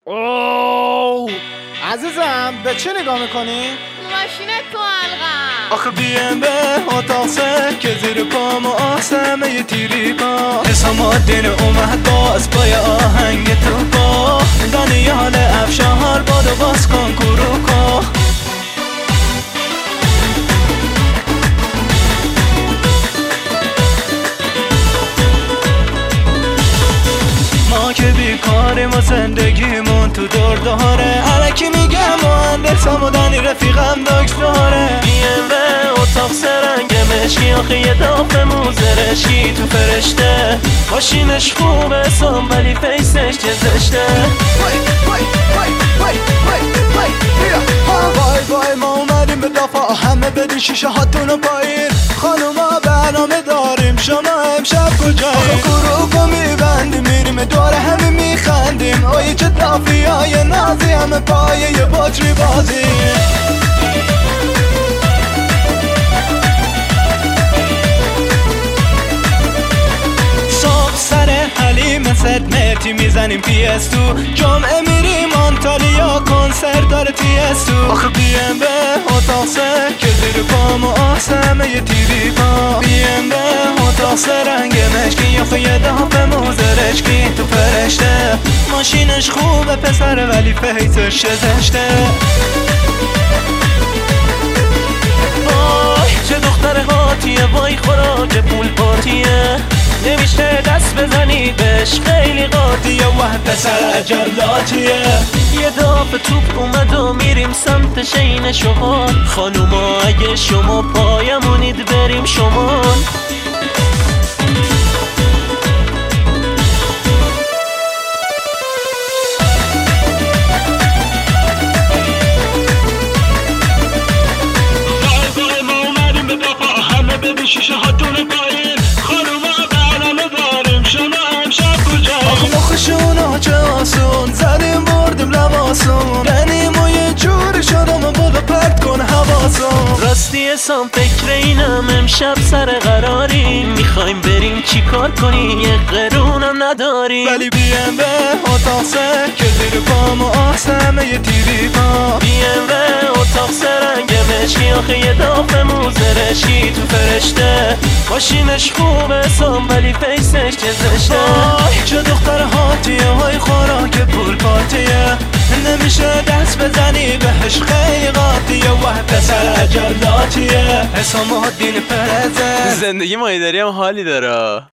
اوه عزیزم به چه نگاه میکنی؟ ماشین تو القم آخه بیم به اتاق سه که زیر پام و آسمه یه تیری پا حسام الدین اومد باز با یه آهنگ تو پا دانیال افشار بادو باز کن کرو کن ما که بیکاریم و زندگیمون تو دور داره علکی میگم مهندس و دنی رفیقم دکتره بیم به اتاق سرنگ مشکی آخه یه داف موزرشی تو فرشته ماشینش خوبه سام ولی فیسش چه زشته وای ما اومدیم به دفاع همه بدین شیشه هاتونو پایین خانوما برنامه داریم شما امشب کجاییم گروه میبندیم میریم دوره همه میخندیم آیه چه دافی های نازی همه پایه یه باتری بازی صبح سر حلیم ست متی میزنیم PS تو جمعه میریم آنتالیا کنسرت داره TS تو آخه بیم به اتاق سه که زیر پام و آسمه یه تیری پا بیم به اتاق سه رنگ مشکی آخه یه داپ موزرشکی تو فرشته ماشینش خوبه پسره ولی فیسش زشته وای چه دختر هاتیه وای خوراک پول پارتیه نمیشه دست بزنی بهش خیلی قاطیه وح پسر جلاتیه یه داف توپ اومد و میریم سمت شین شما خانوما اگه شما پایمونید بریم شما شیشه هاتون پایین خانوما برنامه داریم شما امشب کجاییم آخه مخشونا چه آسون زدیم بردیم لباسون دنیم و یه جوری شدم و بالا پرد کن حواسون راستی سام فکر اینم امشب سر قراریم میخوایم بریم چی کار کنیم یه قرونم نداریم ولی بیم به اتاق سه که زیر پام و آسمه یه تیری پا بیم به اتاق سرنگ مشکی آخه یه داف موزرشی تو فرشته ماشینش خوبه سام ولی فیسش چه زشته چه دختر هاتیه های خوراک پول پارتیه نمیشه دست بزنی بهش خیلی قاطیه وح پسر جلاتیه حسام الدین پرزه زندگی مایداری هم حالی داره.